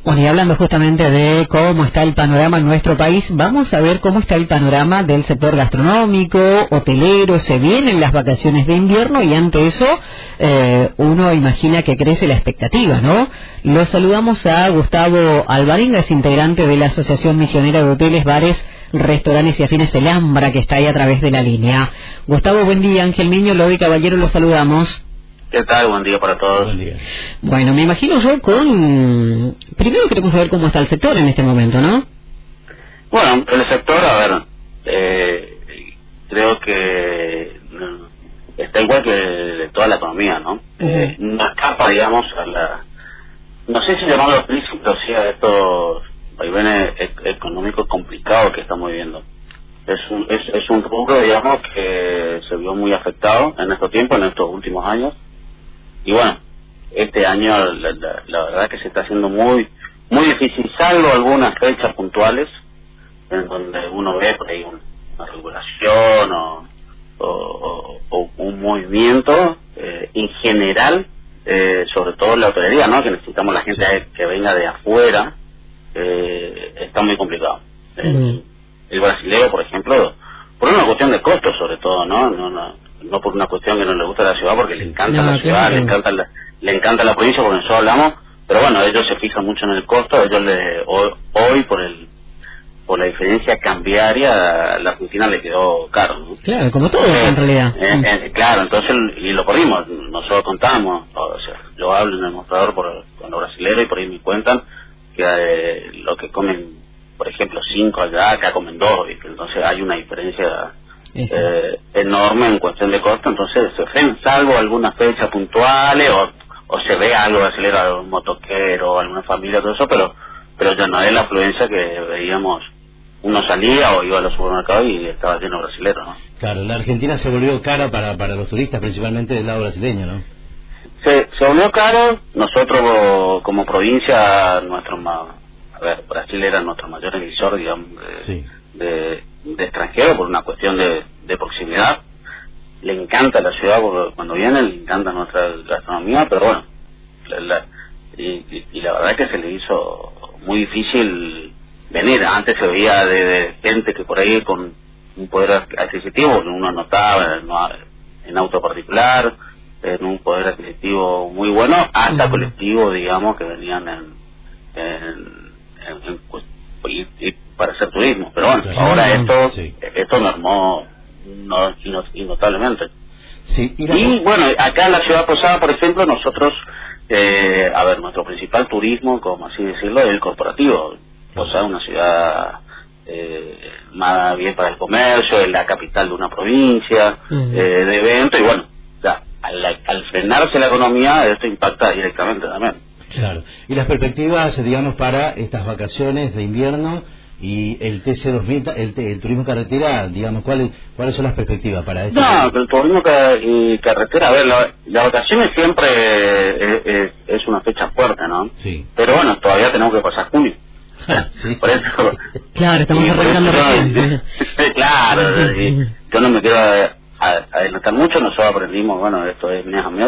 Bueno, y hablando justamente de cómo está el panorama en nuestro país, vamos a ver cómo está el panorama del sector gastronómico, hotelero. Se vienen las vacaciones de invierno y ante eso uno imagina que crece la expectativa, ¿no? Lo saludamos a Gustavo Alvarenga, es integrante de la Asociación Misionera de Hoteles, Bares, Restaurantes y Afines El Ambra, que está ahí a través de la línea. Gustavo, buen día. Ángel Miño, Lodi Caballero, los saludamos. ¿Qué tal? Buen día para todos. Buen día. Bueno, me imagino yo primero queremos saber cómo está el sector en este momento, ¿no? Bueno, el sector, creo que está igual que de toda la economía, ¿no? No escapa, digamos, no sé si llamarlo crisis, pero sí a estos vaivenes económicos complicados que estamos viviendo. Es un rubro, digamos, que se vio muy afectado en estos tiempos, en estos últimos años. Y bueno, este año la verdad que se está haciendo muy difícil, salvo algunas fechas puntuales en donde uno ve por ahí una regulación o un movimiento en general, sobre todo la hotelería, ¿no? Que necesitamos la gente que venga de afuera, está muy complicado. El brasilero, por ejemplo, por una cuestión de costos sobre todo, no por una cuestión que no le gusta la ciudad, porque le encanta la ciudad, claro. le encanta la provincia, porque nosotros hablamos, pero bueno, ellos se fijan mucho en el costo. Ellos hoy por la diferencia cambiaria, la Argentina le quedó caro, ¿no? Claro, como todo en realidad. Claro, entonces, y lo perdimos, nosotros contamos, o sea, yo hablo en el mostrador con los brasileños y por ahí me cuentan que lo que comen, por ejemplo, 5 allá, acá comen 2, entonces hay una diferencia enorme en cuestión de costo. Entonces se ofrecen, salvo algunas fechas puntuales o se ve algo brasileño, algún motoquero, alguna familia, todo eso, pero ya no es la afluencia que veíamos. Uno salía o iba a los supermercados y estaba lleno brasileño, ¿no? Claro, la Argentina se volvió cara para los turistas, principalmente del lado brasileño, ¿no? Se volvió caro. Nosotros como provincia, Brasil era nuestro mayor emisor, digamos, de extranjeros, por una cuestión de proximidad. Le encanta la ciudad cuando vienen, le encanta nuestra gastronomía, pero bueno, y la verdad es que se le hizo muy difícil venir. Antes se veía de gente que por ahí con un poder adquisitivo, uno notaba en auto particular, en un poder adquisitivo muy bueno, hasta colectivos, digamos, que venían y para hacer turismo. Pero bueno, ahora esto mermó notablemente. Y bueno, acá en la ciudad Posada, por ejemplo, nosotros, nuestro principal turismo, como así decirlo, es el corporativo. Posada es una ciudad más bien para el comercio, es la capital de una provincia, de eventos, y bueno, al frenarse la economía, esto impacta directamente también. Claro. Y las perspectivas, digamos, para estas vacaciones de invierno y el TC2000, el turismo carretera, digamos, ¿cuáles son las perspectivas para esto? No, el turismo carretera, las vacaciones siempre es una fecha fuerte, ¿no? Sí. Pero bueno, todavía tenemos que pasar junio. Sí. Por eso, claro, estamos arreglando recién. Claro, yo no me quiero adelantar mucho. Nosotros aprendimos, bueno, esto es mes a mes,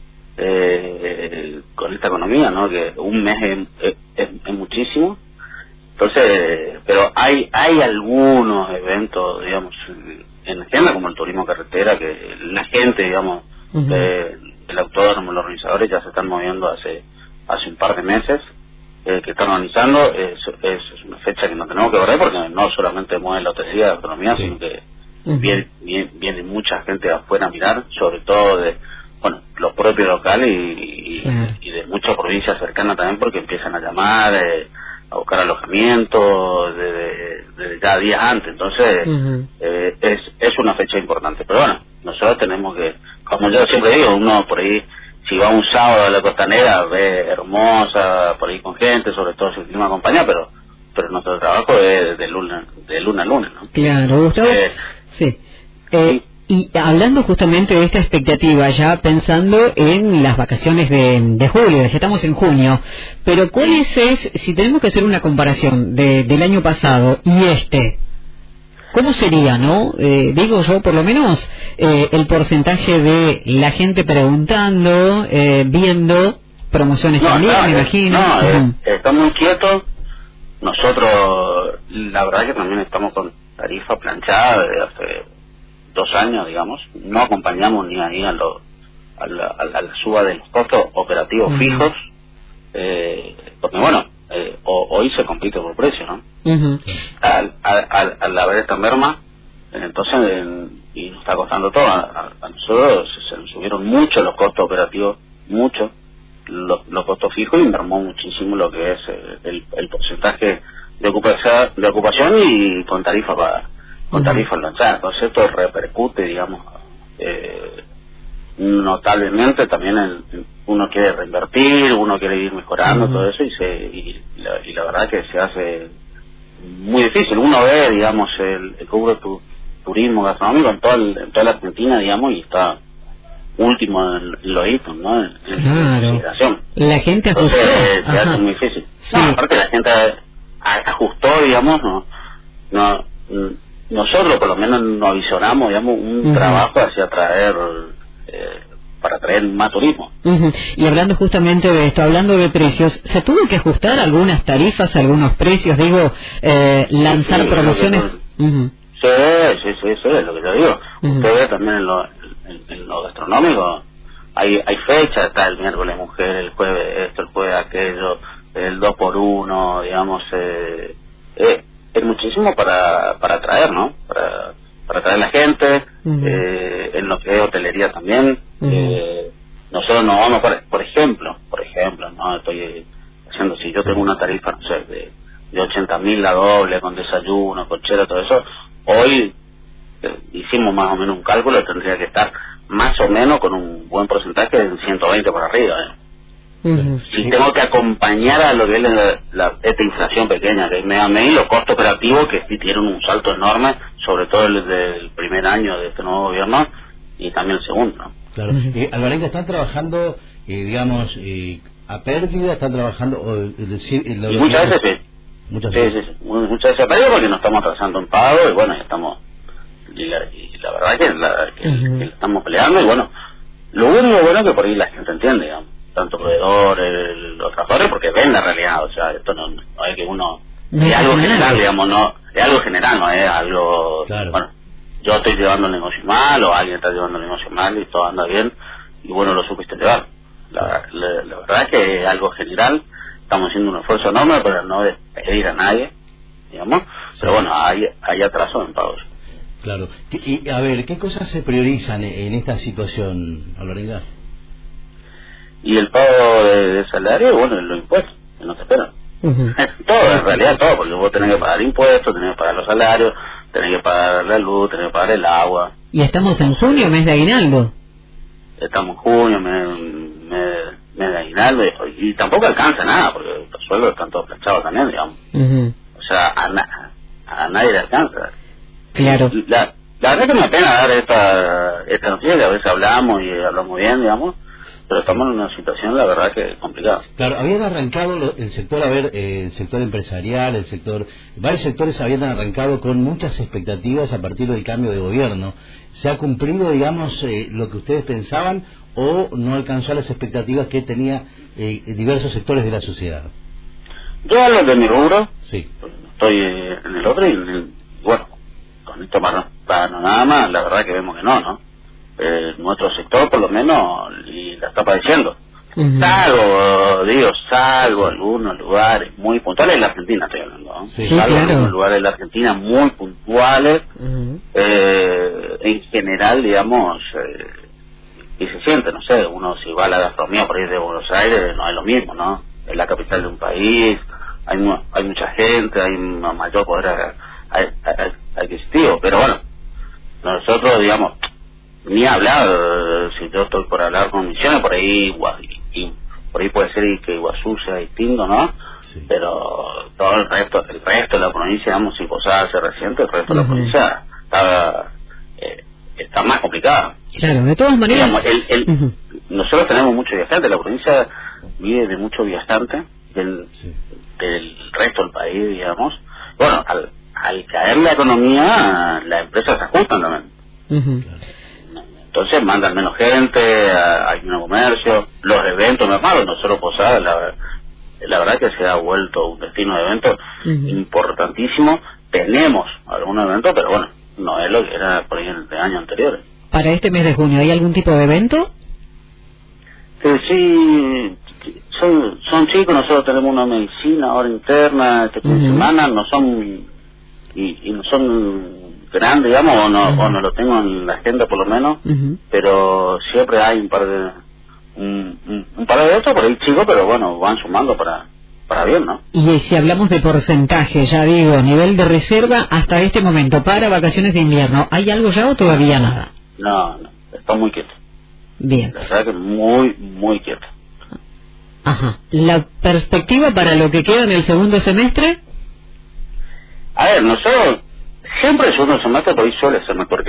con esta economía, ¿no? Que un mes es muchísimo. Entonces, pero hay algunos eventos, digamos, en la agenda, como el turismo carretera, que la gente, digamos, el autódromo, los organizadores ya se están moviendo hace un par de meses, que están organizando. Es una fecha que no tenemos que perder, porque no solamente mueve la hotelería, la economía, sino que viene mucha gente de afuera a mirar, sobre todo de los propios locales y de muchas provincias cercanas también, porque empiezan a llamar, a buscar alojamiento desde ya días antes. Entonces es una fecha importante. Pero bueno, nosotros tenemos que, como yo siempre digo, uno por ahí, si va un sábado a la costanera, ve hermosa, por ahí con gente, sobre todo si el clima acompaña, pero nuestro trabajo es de luna a luna, ¿no? Claro, Gustavo. Sí. Y hablando justamente de esta expectativa, ya pensando en las vacaciones de julio, ya estamos en junio, pero ¿cuáles si tenemos que hacer una comparación del año pasado y ¿cómo sería, no? Digo yo, por lo menos, el porcentaje de la gente preguntando, viendo, promociones también, me imagino. Está muy quieto. Nosotros, la verdad que también estamos con tarifa planchada desde hace 2 años, digamos. No acompañamos ni ahí a la suba de los costos operativos fijos, porque bueno, hoy se compite por precio, ¿no? Al haber esta merma, entonces, y nos está costando todo, a nosotros se nos subieron mucho los costos operativos, mucho los costos fijos, y mermó muchísimo lo que es el porcentaje de ocupación y con tarifa lanzada. Entonces esto repercute, digamos, notablemente también uno quiere reinvertir, uno quiere ir mejorando todo eso, y la verdad que se hace muy difícil. Uno ve, digamos, el rubro turismo gastronómico en toda la Argentina, digamos, y está último en los hitos, ¿no? En consideración. La gente ajustó. Entonces se hace muy difícil. Sí. No, aparte la gente ajustó, digamos, nosotros por lo menos nos visionamos, digamos, un trabajo hacia para traer más turismo. Y hablando justamente de esto, hablando de precios, ¿se tuvo que ajustar algunas tarifas, algunos precios? Digo, lanzar promociones. Sí, es lo que yo digo. Usted ve también en lo gastronómico, hay fechas, está el miércoles mujer, el jueves esto, el jueves aquello, el 2x1, digamos, es muchísimo para atraer, ¿no? Para atraer a la gente, en lo que es hotelería también. Nosotros nos vamos, por ejemplo, ¿no? Estoy haciendo, si yo tengo una tarifa, no sé, de 80.000 la doble, con desayuno, cochera, todo eso, hoy hicimos más o menos un cálculo, tendría que estar más o menos con un buen porcentaje de 120 por arriba. Si tengo que acompañar a lo que es esta inflación pequeña que me da los costos operativos que sí tienen un salto enorme, sobre todo desde el primer año de este nuevo gobierno y también el segundo, ¿no? Claro. Alvarenga, ¿están trabajando, digamos, a pérdida? ¿Están trabajando? Muchas veces sí. Muchas veces a pérdida porque nos estamos atrasando en pago y bueno, ya estamos. Y la verdad que estamos peleando, y bueno, lo único bueno es que por ahí la gente entiende, digamos, tanto proveedores, los trabajadores, porque ven la realidad. O sea, esto no es que uno es algo general, digamos, no es algo general, no es algo, bueno, yo estoy llevando el negocio mal o alguien está llevando el negocio mal y todo anda bien y bueno, lo supiste llevar. La verdad es que es algo general. Estamos haciendo un esfuerzo enorme para no despedir a nadie, digamos, pero bueno, hay atraso en pagos. Claro. Y a ver, ¿qué cosas se priorizan en esta situación, Alvarenga? Y el pago de salario, bueno, los impuestos, que no te esperan. Todo, en realidad todo, porque vos tenés que pagar impuestos, tenés que pagar los salarios, tenés que pagar la luz, tenés que pagar el agua. Y estamos en junio, mes de aguinaldo. Estamos en junio, mes de aguinaldo, y tampoco alcanza nada, porque los sueldos están todos planchados también, digamos. O sea, a nadie le alcanza. Claro. La verdad que me apena dar esta noticia, que a veces hablamos y hablamos bien, digamos, pero estamos en una situación, la verdad, que complicada. Claro, habían arrancado el sector, el sector empresarial, varios sectores habían arrancado con muchas expectativas a partir del cambio de gobierno. ¿Se ha cumplido, digamos, lo que ustedes pensaban o no alcanzó las expectativas que tenía diversos sectores de la sociedad? Yo hablo de mi rubro, sí. Estoy en el otro y bueno, con esto panorama, la verdad que vemos que no. Nuestro sector por lo menos y la está padeciendo. Salvo algunos lugares muy puntuales, en la Argentina estoy hablando, ¿no? Salvo algunos lugares de la Argentina muy puntuales, en general, digamos, y se siente, no sé, uno si va a la gastronomía por ahí de Buenos Aires, no es lo mismo, ¿no? Es la capital de un país, hay mucha gente, hay mayor poder adquisitivo, pero bueno, nosotros, digamos, ni hablar, si yo estoy por hablar con Misiones, por ahí puede ser que Iguazú sea distinto, ¿no? Sí. Pero todo el resto de la provincia, digamos, sin Posadas se reciente, el resto de la provincia está más complicada. Claro, de todas maneras. Digamos, nosotros tenemos muchos viajantes, la provincia vive de muchos viajantes del resto del país, digamos. Bueno, al caer la economía, las empresas se ajustan también. entonces mandan menos gente, hay menos comercio, los eventos normales, no solo Posadas, la verdad que se ha vuelto un destino de eventos importantísimo. Tenemos algunos eventos, pero bueno, no es lo que era por ahí en años anteriores. ¿Para este mes de junio hay algún tipo de evento? Sí, son chicos, nosotros tenemos una medicina ahora interna este fin de semana, no son y no son grandes, digamos, o no lo tengo en la agenda por lo menos, pero siempre hay un par de eventos por ahí chicos, pero bueno, van sumando para bien, ¿no? Y si hablamos de porcentaje, ya digo, nivel de reserva hasta este momento para vacaciones de invierno, ¿hay algo ya o todavía nada? No, está muy quieto. Bien. La verdad que muy quieto. Ajá. ¿La perspectiva para lo que queda en el segundo semestre? A ver, nosotros siempre el segundo semestre por ahí suele ser mejor que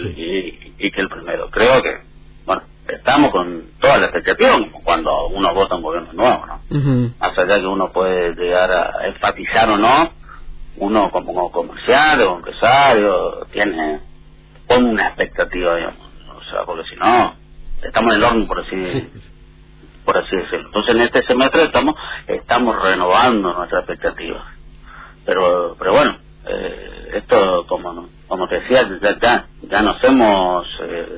el primero. Creo que, bueno, estamos con toda la expectativa como cuando uno vota un gobierno nuevo, ¿no? Más allá que uno puede llegar a enfatizar o no, uno como comercial o empresario pone una expectativa, digamos, o sea, porque si no estamos en el horno, por así decirlo. Entonces en este semestre estamos renovando nuestras expectativas, pero bueno, esto como te decía, ya nos hemos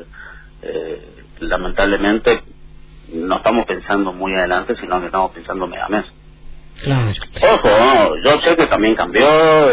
lamentablemente no estamos pensando muy adelante, sino que estamos pensando mes a mes. Claro. Ojo, ¿no? Yo sé que también cambió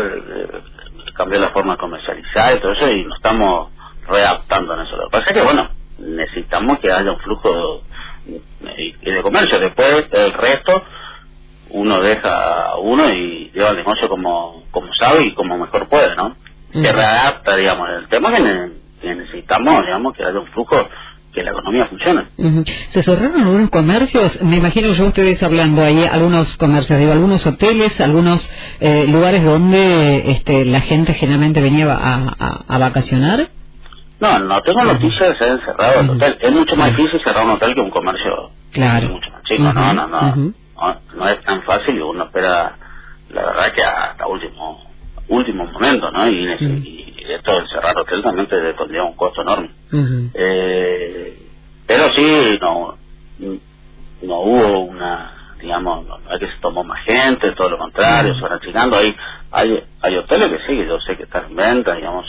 la forma de comercializar y todo eso, y nos estamos readaptando en eso. Lo que pasa es que, bueno, necesitamos que haya un flujo de comercio. Después, el resto, uno deja y lleva el negocio como sabe y como mejor puede, ¿no? Se readapta, digamos. El tema es que necesitamos, digamos, que haya un flujo, que la economía funcione. Se cerraron algunos comercios, me imagino yo ustedes hablando ahí, algunos comercios, digo, algunos hoteles, algunos lugares donde la gente generalmente venía a vacacionar. No tengo noticias de que se hayan cerrado el hotel. Es mucho más difícil cerrar un hotel que un comercio. Claro. Mucho más chico. No es tan fácil, y uno espera, la verdad, que hasta último momento, ¿no? Y esto de cerrar hotel también te conlleva un costo enorme. Pero sí, no hubo digamos, no es que se tomó más gente, todo lo contrario, se van achicando. Hay hoteles que sí, que yo sé que están en venta, digamos,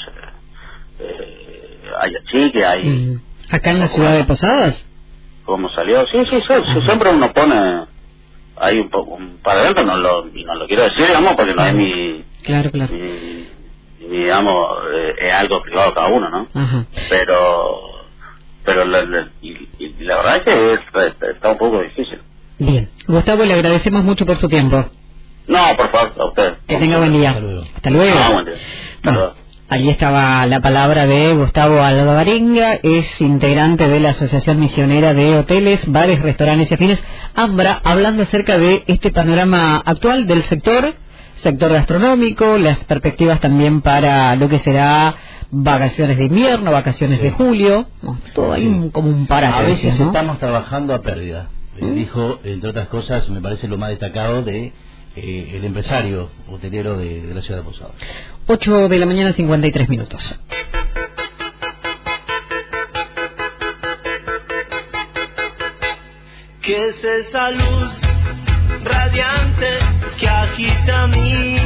hay achique, hay... ¿Acá en la ciudad de Posadas? ¿Cómo salió? Sí, siempre uno pone ahí un par de eventos, no lo quiero decir, digamos, porque no es mi... Claro. Digamos, es algo privado cada uno, ¿no? Pero la verdad es que está un poco difícil. Bien. Gustavo, le agradecemos mucho por su tiempo. No, por favor, a usted. Que tenga buen día. Hasta luego. Buen día. Bueno, allí estaba la palabra de Gustavo Alvarenga, es integrante de la Asociación Misionera de Hoteles, Bares, Restaurantes y Afines, AMBRA, hablando acerca de este panorama actual del sector gastronómico, las perspectivas también para lo que será vacaciones de invierno, vacaciones de julio, todo ahí como un parate. A veces, ¿no? Estamos trabajando a pérdida. Dijo, entre otras cosas, me parece lo más destacado de el empresario hotelero de la ciudad de Posadas. 8 de la mañana, 53 minutos. ¿Qué es esa luz radiante que agita mi